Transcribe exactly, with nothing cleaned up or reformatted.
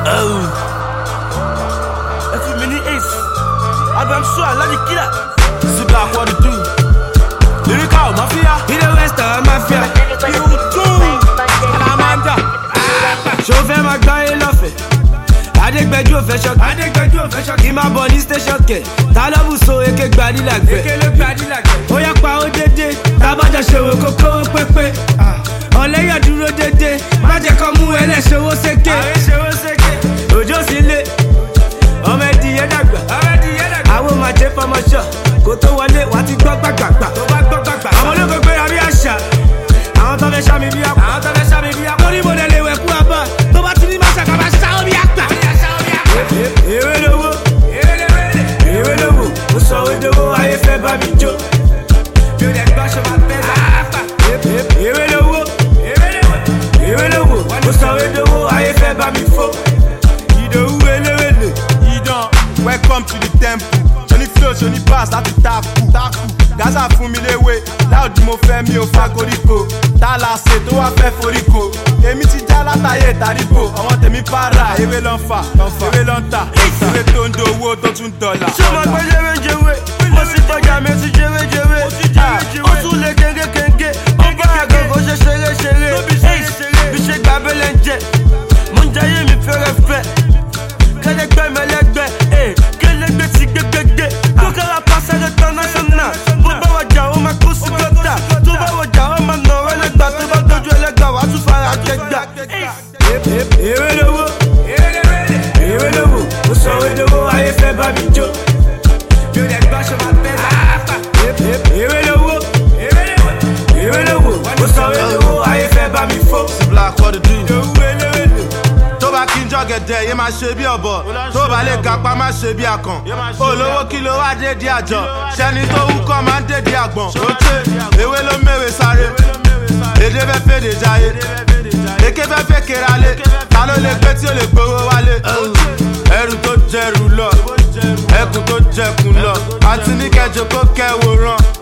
Oh. If you mini ace, I'm sure I love the killer. See black what to do. Lyrical mafia. In the west of mafia. You too. Amanda. Show them a guy in love. Adégbéjú ò fẹ́ ṣọ́kì. Adégbéjú ò fẹ́ ṣọ́kì. Kí máa bọ̀ ní station kẹ̀. Ta ló bù so eke gbadí làgbẹ́. Eke ló gbadí làgbẹ́. Ó yá pa ó dédé. Tábàjọ ṣòwò kókó pépé. Ọ̀lẹ́yà dúró dédé. Má jẹ́ kó mú ẹlẹ́ṣowó sékè. Àwọn ṣòwò sékè. Òjò sí lé. Ọmọ ẹdìyẹ dàgbà. Ọmọ ẹdìyẹ dàgbà. Àwọn máa jẹ́ fọmọṣọ. Kó tó wọlé wá ti gbọ́ gbàgbàgbà. Tó bá gbọ́ gbàgbà. Àwọn ológun gbéra bí àṣà. Àwọn tó fẹ́ ṣá mi bí apá. Àwọn tó fẹ́ ṣá mi bí apá. Mo ní mo lè lè wẹ̀kú àbá. Tó bá ti ní máa ṣàkàbà ṣá ó bí àpà. Ewé lówó, ewé lówó, mo sọ wédowó, ayé fẹ́ bá mi jó. Mi ò lè gbọ́ ṣe máa bẹ́ láàpá. Ewé lówó, ewé lówó, mo sọ wédowó, ayé fẹ́ bá mi fó. Ìdòwú eléwèlè. Idan, welcome to the temple. Ṣoni flow, ṣoni pass láti taku. Gaza fún mi léwé, láòdì mo fẹ́ mi ò fa koríko. Tálà ṣe tó wá fẹ́ foríko. Èmi ti já látàyè ìtàríbò, àwọn tèmi para. Ewé ló ń fà, ewé ló ń tà. Ewé tó ń do owó tó tún dọ̀là. Ṣé o máa gbé jẹ́wéjẹ́wé? Mo sì tọ́jà mi ti jẹ́wéjẹ́wé. Ó tún lé kéńkékéńké. Ó bá àgọ́gọ́ ṣe ṣeré-ṣeré. Bí ṣe gbà bẹ́lẹ̀ ń jẹ. Mo ń jayé mi fẹ́rẹ́fẹ́. Kẹ́lẹ́gbẹ́ mẹ́lẹ́gbẹ́. Kẹ́lẹ́gbẹ́ ti gbégbégbé. Kókàrà pàṣẹ international. Bó bá wọjà ó máa kó sí gọ́tà. Tó bá wọjà ó máa nà ọ́ ẹlẹ́gbà. Tó bá dojú ẹlẹ́gbà wàá tún fara kẹgbà. Ewé lówó, ewé lówó, mo sọ wédowó, ayé fẹ́ bá mi jó. Mi ò lè gbọ́ ṣe máa bẹ́ láàpá. Ewé lówó, ewé lówó, mo sọ wédowó, ayé fẹ́ bá mi fó. Sí black what to do. Ìdòwú eléwèlè. Tó bá kí n jọ̀gẹ̀dẹ̀ yé máa ṣe bí ọ̀bọ̀. Tó bá lè gapá má ṣe bí akàn. Olówó kí ló wá dédé àjọ. Ṣẹ́ni tó wúkọ́ máa ń dédé àgbọ̀n. Oche, ewé ló mèwé sáré. Èdè fẹ́ fèdè jayé. Èké fẹ́ fẹ́ kéralé. Ta ló lè gbé tí ó lè gbowó wálé? Ẹrù tó jẹrù lọ. Ẹkùn tó jẹkùn lọ. Àti ní kẹjọ kó kẹwò ràn.